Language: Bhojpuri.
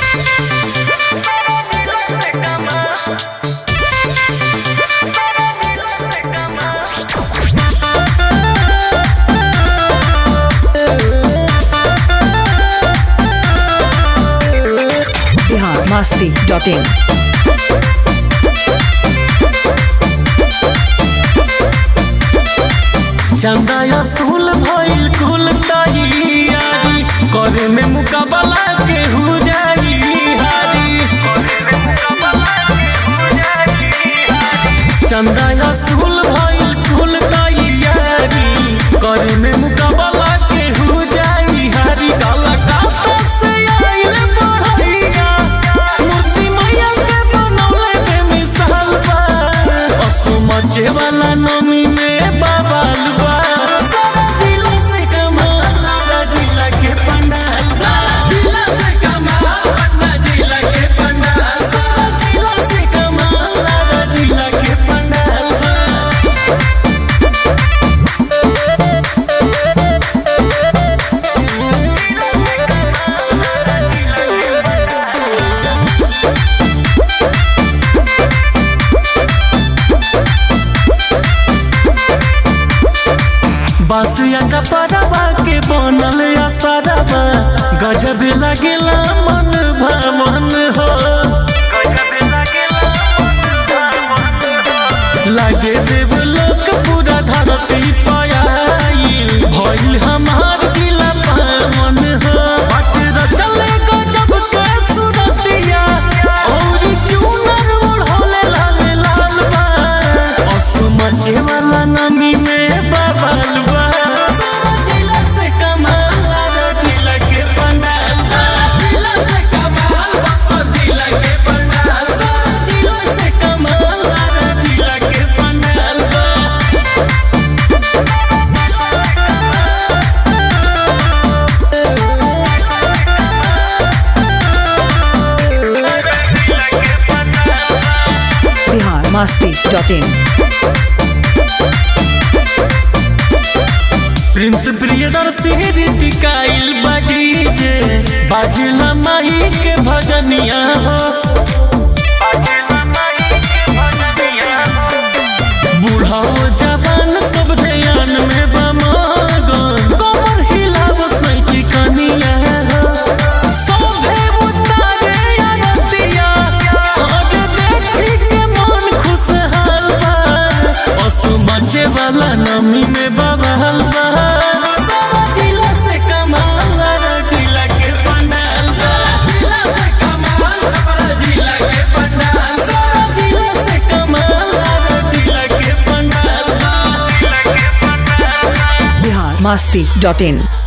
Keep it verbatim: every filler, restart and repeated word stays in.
masti dot in. चंदा असूल भइल कुल तैयारी करे में मुकाबला के हो जाई हारी। चंदा असूल भइल कुल तैयारी करे में मुकाबला के हो जाई हारी। काला काता से आइल बढ़ैया मूर्ति मैया के बनौले के मिसाल बा। असु मचे वाला नमी में बाबाल बा। बासिया का परवा के बनल असरवा गजब लगेला मन भवन हो। लगे देव लोक पूरा धरती पायल भइल हमार जिला पावन हो। चले गजब के सुरतिया और चूनर ओढ़ले लाल लाल बा। असु मचे वाला नमी में बाबल बा। masti dot in. Prince Priyadarshi रीतिकाइल बाडीजे बाजिला माही के भजनिया हो। बूढ़ा जवान सब ध्यान में बमगन कमर हिलावस नहीं की कनिया हो। सभे उतारे आरतिया और देखी के मन खुशहाल बा। असु मचे वाला नमी में बबहल बा। masti dot in.